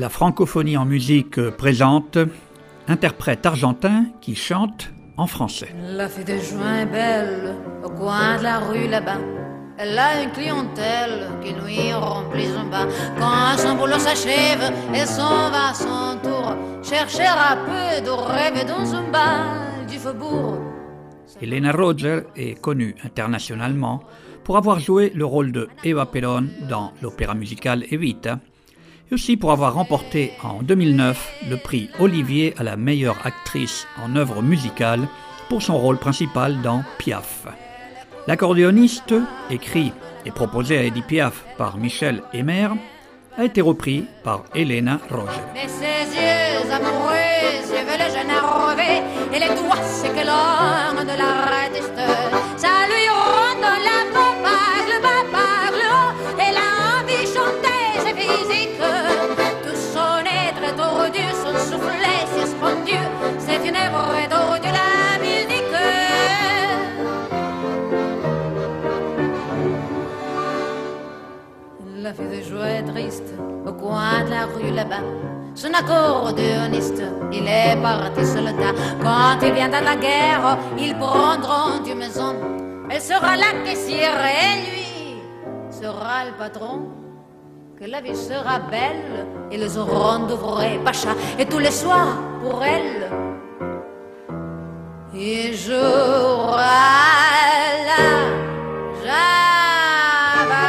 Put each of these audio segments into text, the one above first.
La francophonie en musique présente interprète argentin qui chante en français. La fille de juin est belle, au coin de la rue là-bas. Elle a une clientèle qui lui remplit son bas. Quand son boulot s'achève, elle s'en va à son tour chercher un peu de rêve dans un bal du faubourg. Elena Roger est connue internationalement pour avoir joué le rôle de Eva Perón dans l'opéra musical Evita, et aussi pour avoir remporté en 2009 le prix Olivier à la meilleure actrice en œuvre musicale pour son rôle principal dans Piaf. L'accordéoniste, écrit et proposé à Edith Piaf par Michel Hémer, a été repris par Elena Roger. Mais ses yeux amoureux, je veux le jeune enrobé, et les doigts c'est que l'homme de l'artiste. Ça lui ronde la peau par le bas, par le haut, et la envie chanter ses physiques. Tout son être est tordu, son soufflet suspendu, c'est une œuvre d'or de la musique. La fille de joie est triste, au coin de la rue là-bas. Son accordéoniste, il est parti soldat. Quand il viendra de la guerre, ils prendront une maison. Elle sera la caissière et lui sera le patron. Que la vie sera belle, ils auront d'ouvrir Pacha. Et tous les soirs, pour elle, il jouera la java.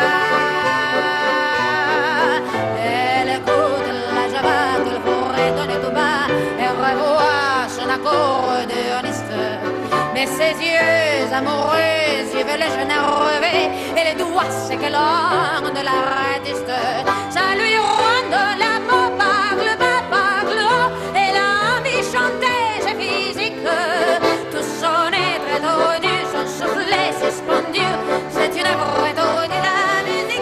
Elle écoute la java, tout le forêt donne tout bas. Elle revoit son accordéoniste. Mais ses yeux amoureux, yeux veulent le jeune rêver. Et les doigts, c'est que l'or de l'artiste. Ça lui ronde la peau par le bas, par le haut. Et l'envie chanter, c'est physique. Tout son être est tordu, son soufflet suspendu. C'est une œuvre de la musique.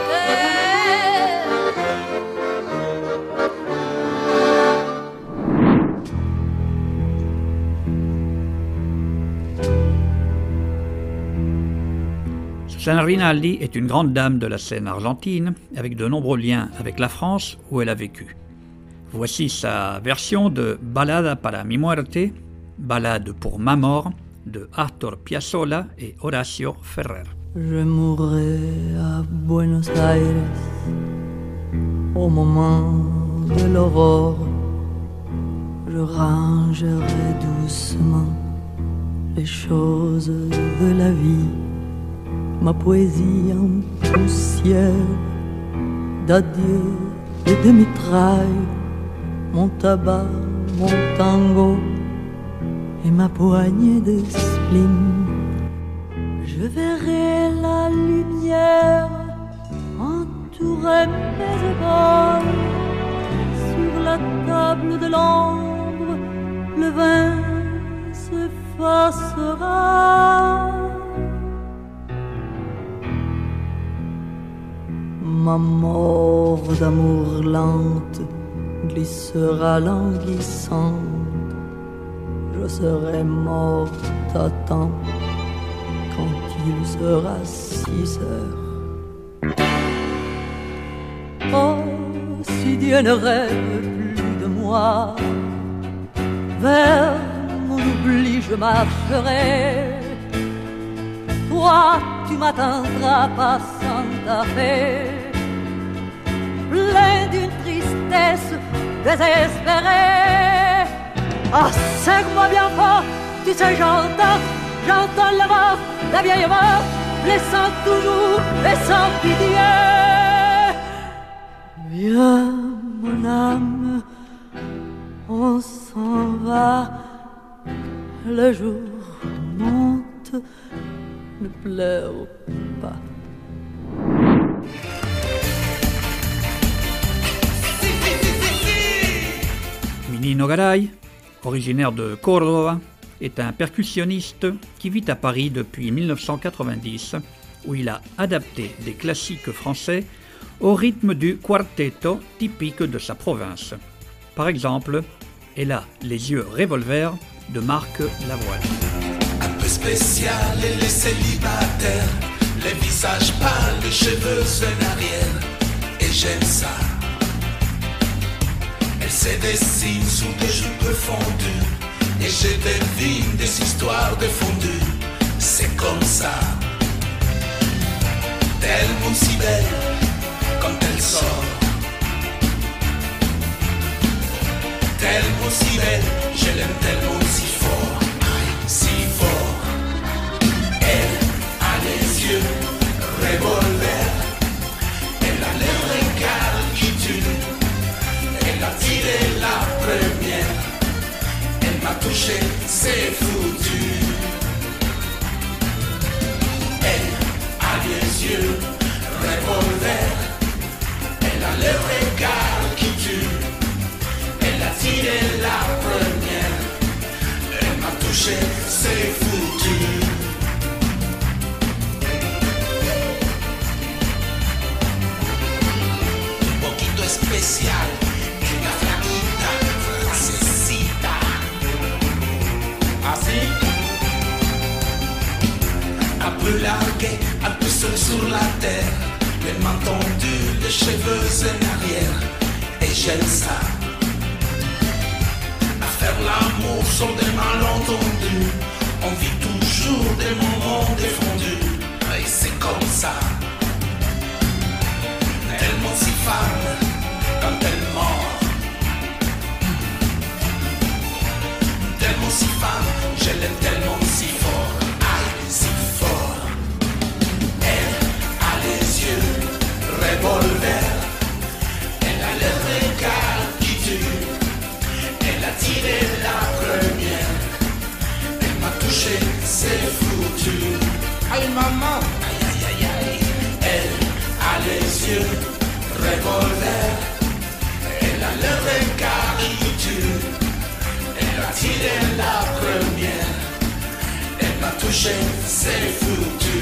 Susana Rinaldi est une grande dame de la scène argentine, avec de nombreux liens avec la France où elle a vécu. Voici sa version de Balada para mi muerte, Ballade pour ma mort, de Astor Piazzolla et Horacio Ferrer. Je mourrai à Buenos Aires au moment de l'aurore. Je rangerai doucement les choses de la vie. Ma poésie en poussière d'adieu et de mitraille, mon tabac, mon tango et ma poignée de spleen. Je verrai la lumière entourer mes épaules. Sur la table de l'ombre, le vin s'effacera. Ma mort d'amour lente glissera languissante. Je serai morte à temps quand il sera 6 heures. Oh, si Dieu ne rêve plus de moi, vers mon oubli je marcherai. Toi, tu m'attendras passant ta fée, plein d'une tristesse désespérée. Ah, serre-moi bien fort, tu sais j'entends la voix, la vieille mort, blessant toujours et sans pitié. Viens mon âme, on s'en va, le jour monte, ne pleure pas. Nino Garay, originaire de Córdoba, est un percussionniste qui vit à Paris depuis 1990, où il a adapté des classiques français au rythme du quartetto typique de sa province. Par exemple, elle a les yeux revolver de Marc Lavoine. Un peu spécial et les célibataires, les visages pâles, les cheveux en arrière, et j'aime ça. Elle se dessine sous des jupes fondues et je devine des histoires défendues. C'est comme ça, tellement si belle quand elle sort. Tellement si belle, je l'aime tellement si fort, si fort. Elle a les yeux revolver, elle a les regards qui tuent. Elle a tiré la première, elle m'a touché, c'est foutu. Elle a les yeux revolver, elle a les regards qui tuent. Elle a tiré la première, elle m'a touché, c'est foutu. Un poquito especial, una flaquita, francesita. Así, un peu largué, un peu seul sur la terre, les mains tendues, les cheveux en arrière, et j'aime ça. Faire l'amour sont des malentendus. On vit toujours des moments défendus. Et c'est comme ça. Tellement si femme quand elle mord. Tellement si femme, je l'aime tellement si fort. Aïe, si fort. Elle a les yeux revolver. Elle a le regard qui tue. Elle a tiré la première, elle m'a touché, c'est foutu. Aïe maman, aïe aïe aïe aïe. Elle a les yeux revolver, elle a le regard qui tue. Elle a tiré la première, elle m'a touché, c'est foutu.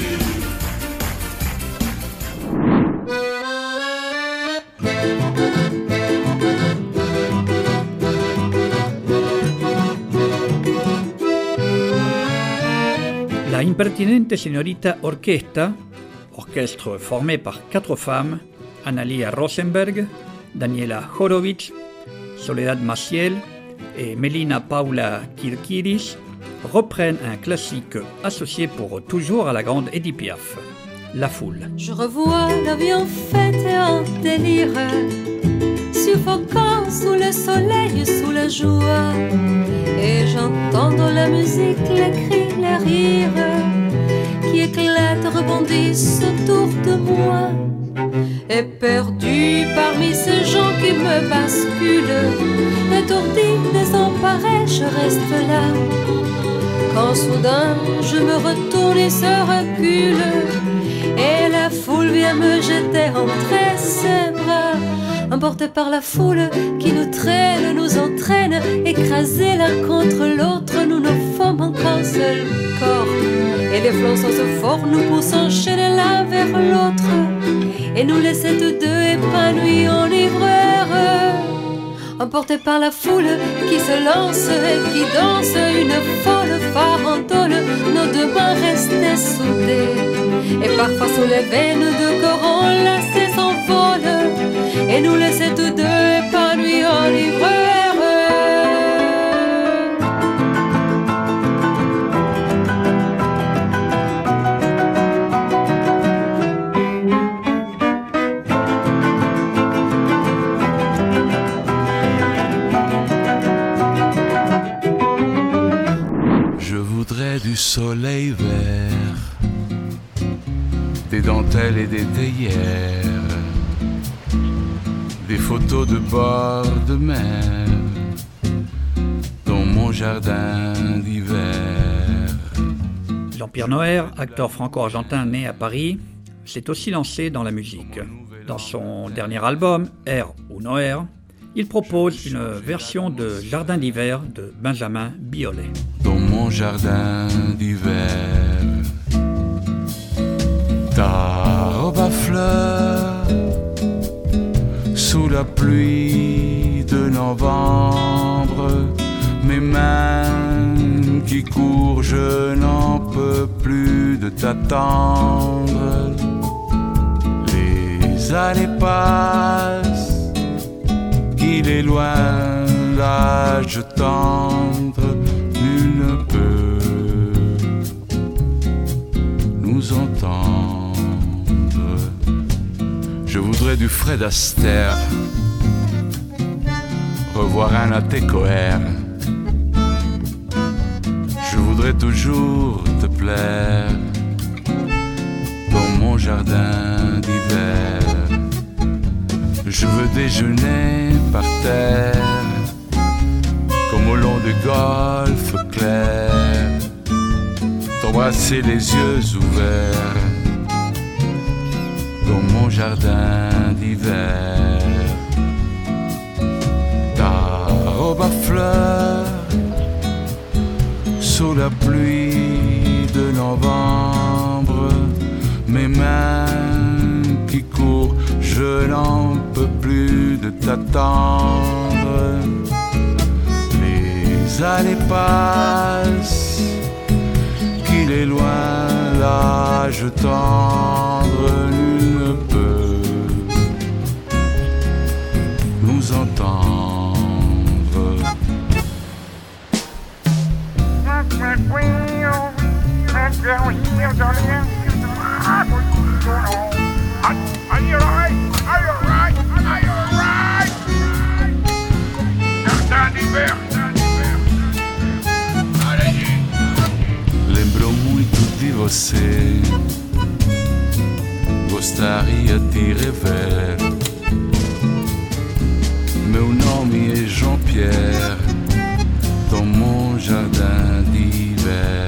La Impertinente Señorita Orquesta, orchestre formé par 4 femmes, Analia Rosenberg, Daniela Horowitz, Soledad Maciel et Melina Paula Kirkiris, reprennent un classique associé pour toujours à la grande Edith Piaf, La Foule. Je revois l'avion fêté en délire, suffocant sous le soleil, sous la joie. Et j'entends dans la musique les cris, les rires qui éclatent, rebondissent autour de moi. Et perdu parmi ces gens qui me basculent, étourdi, désemparé, je reste là. Quand soudain je me retourne et se recule, et la foule vient me jeter entre ses bras. Emportés par la foule qui nous traîne, nous entraîne, écrasés l'un contre l'autre, nous ne formons qu'un seul corps. Et les flots sans effort nous poussent enchaîner l'un vers l'autre, et nous laissent tous deux épanouis, enivreurs. Emportés par la foule qui se lance et qui danse une folle farandole, nos deux mains restées soudées, et parfois soulevées, nos deux corps enlacés s'envolent, et nous laissons tous deux épanouis, enivreurs. Du soleil vert, des dentelles et des théières, des photos de bord de mer dans mon jardin d'hiver. Jean-Pierre Noer, acteur franco-argentin né à Paris, s'est aussi lancé dans la musique. Dans son dernier album, Air ou Noer, il propose une version de Jardin d'hiver de Benjamin Biolay. Dans mon jardin d'hiver, ta robe à fleurs, sous la pluie de novembre, mes mains qui courent, je n'en peux plus de t'attendre. Les années passent, qui qu'il est loin l'âge tendre, nul ne peut nous entendre. Je voudrais du Fred Astaire, revoir un Athécoère. Je voudrais toujours te plaire dans mon jardin d'hiver. Je veux déjeuner par terre, comme au long du golfe clair, t'embrasser les yeux ouverts dans mon jardin d'hiver. Ta robe à fleurs sous la pluie de novembre, mes mains qui courent, je n'en peux plus de t'attendre. Les années passent, qu'il est loin l'âge tendre, nul ne peut nous entendre. Are you alright? Are you alright? Are you alright? Jardin d'hiver. Allez-y. Lembro muito de você, gostaria de rever. Meu nome é Jean-Pierre, dans mon jardin d'hiver.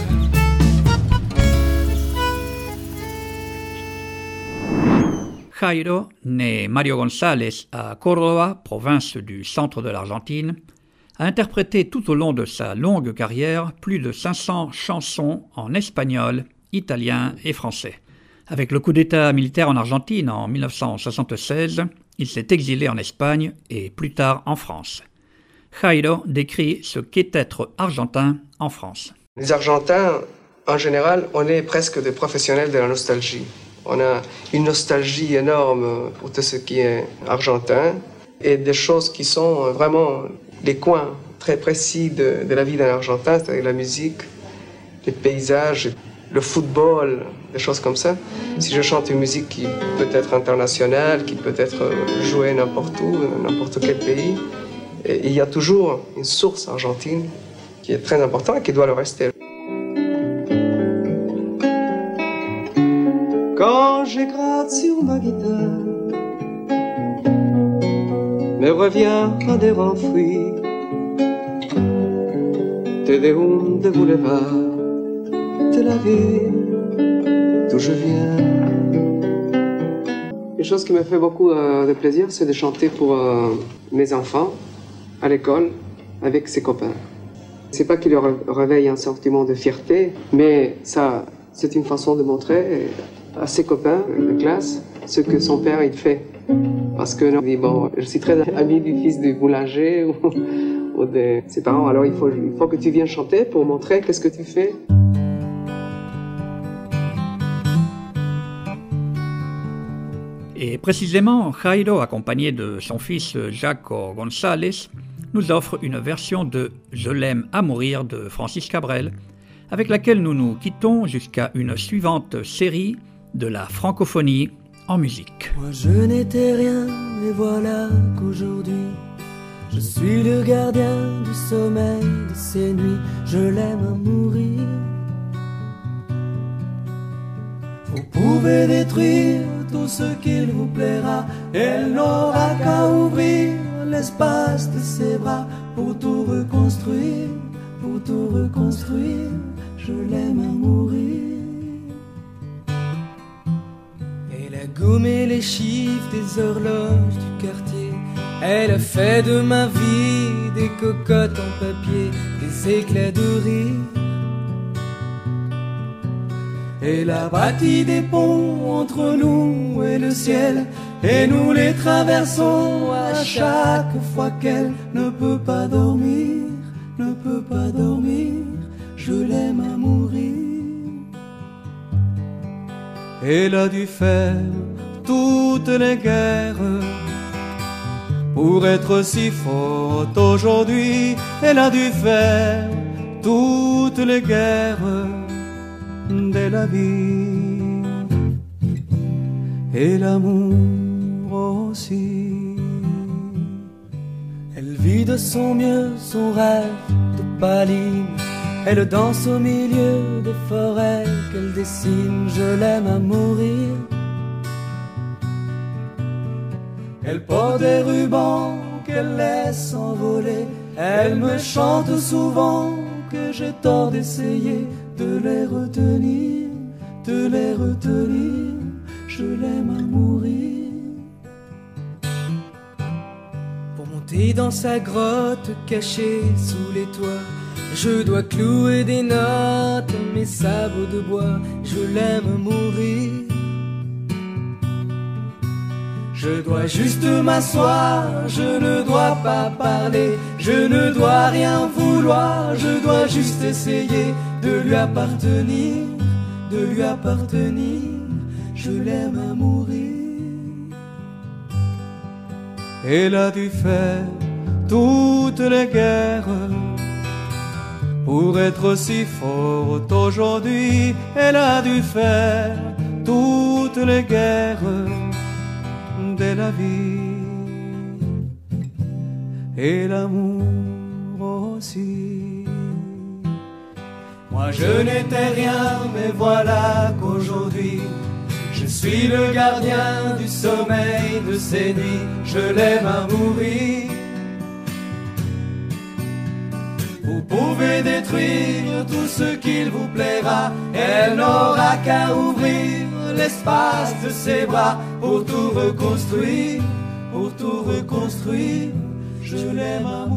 Jairo, né Mario González à Córdoba, province du centre de l'Argentine, a interprété tout au long de sa longue carrière plus de 500 chansons en espagnol, italien et français. Avec le coup d'État militaire en Argentine en 1976, il s'est exilé en Espagne et plus tard en France. Jairo décrit ce qu'est être argentin en France. Les Argentins, en général, on est presque des professionnels de la nostalgie. On a une nostalgie énorme pour tout ce qui est argentin et des choses qui sont vraiment des coins très précis de la vie d'un Argentin, c'est-à-dire la musique, les paysages, le football, des choses comme ça. Si je chante une musique qui peut être internationale, qui peut être jouée n'importe où, n'importe quel pays, il y a toujours une source argentine qui est très importante et qui doit le rester. Quand je gratte sur ma guitare, me revient à des renfouis de boulevard, de la ville d'où je viens. Une chose qui me fait beaucoup de plaisir, c'est de chanter pour mes enfants à l'école avec ses copains. C'est pas qu'il leur réveille un sentiment de fierté, mais ça, c'est une façon de montrer à ses copains de classe ce que son père il fait. Parce que il dit bon, je suis très ami du fils du boulanger ou de ses parents, alors il faut que tu viennes chanter pour montrer qu'est-ce que tu fais. Et précisément, Jairo, accompagné de son fils Jaco González, nous offre une version de « Je l'aime à mourir » de Francis Cabrel, avec laquelle nous nous quittons jusqu'à une suivante série de la francophonie en musique. Moi je n'étais rien, et voilà qu'aujourd'hui je suis le gardien du sommeil de ces nuits. Je l'aime à mourir. Vous pouvez détruire tout ce qu'il vous plaira, elle n'aura qu'à ouvrir l'espace de ses bras pour tout reconstruire, pour tout reconstruire. Je l'aime à mourir. Elle a gommé les chiffres des horloges du quartier. Elle a fait de ma vie des cocottes en papier, des éclats de rire. Elle a bâti des ponts entre nous et le ciel, et nous les traversons à chaque fois qu'elle ne peut pas dormir, ne peut pas dormir. Je l'aime à mourir. Elle a dû faire toutes les guerres Pour être si forte aujourd'hui, elle a dû faire toutes les guerres de la vie. Et l'amour aussi. Elle vit de son mieux son rêve de Paline. Elle danse au milieu des forêts qu'elle dessine. Je l'aime à mourir. Elle porte des rubans qu'elle laisse envoler. Elle me chante souvent que j'ai tort d'essayer de les retenir, de les retenir. Je l'aime à mourir. Pour monter dans sa grotte cachée sous les toits, je dois clouer des notes à mes sabots de bois. Je l'aime à mourir. Je dois juste m'asseoir, je ne dois pas parler, je ne dois rien vouloir, je dois juste essayer de lui appartenir, de lui appartenir. Je l'aime à mourir. Elle a dû faire toutes les guerres pour être si forte aujourd'hui. Elle a dû faire toutes les guerres de la vie. Et l'amour aussi. Moi je n'étais rien, mais voilà qu'aujourd'hui je suis le gardien du sommeil de ces nuits. Je l'aime à mourir. Vous pouvez détruire tout ce qu'il vous plaira, elle n'aura qu'à ouvrir l'espace de ses bras pour tout reconstruire, pour tout reconstruire. Je l'aime à